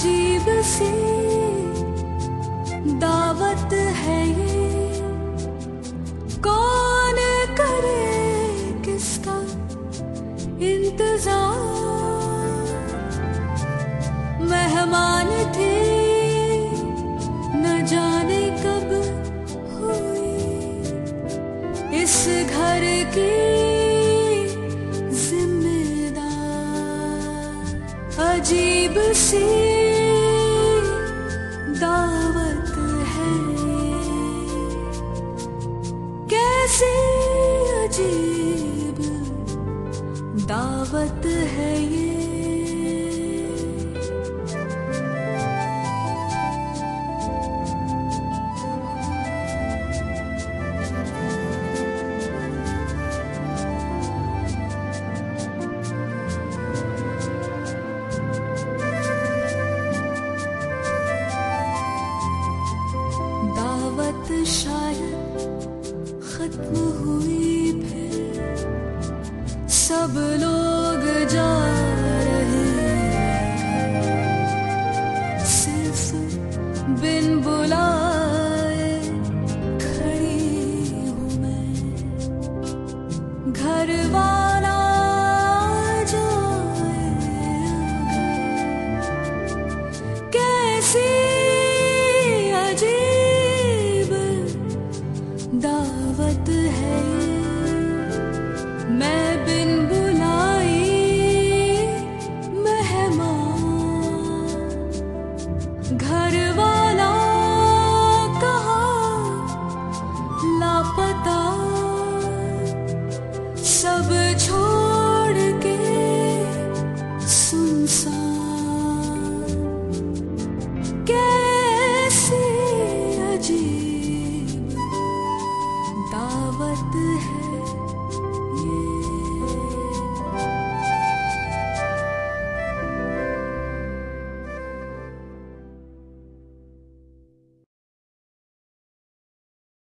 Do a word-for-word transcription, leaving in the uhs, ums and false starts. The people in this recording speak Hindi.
अजीब सी दावत है ये, कौन करे किसका इंतजार। मेहमान थे न जाने कब हुई इस घर की जिम्मेदार। अजीब सी दावत है, कैसी अजीब दावत है ये। दावत शायद खत्म हुई फिर, सब लोग जा रहे हैं, सिर्फ बिन बुलाए खड़ी हूँ मैं। घर वाला जाए कैसी अजीब दावत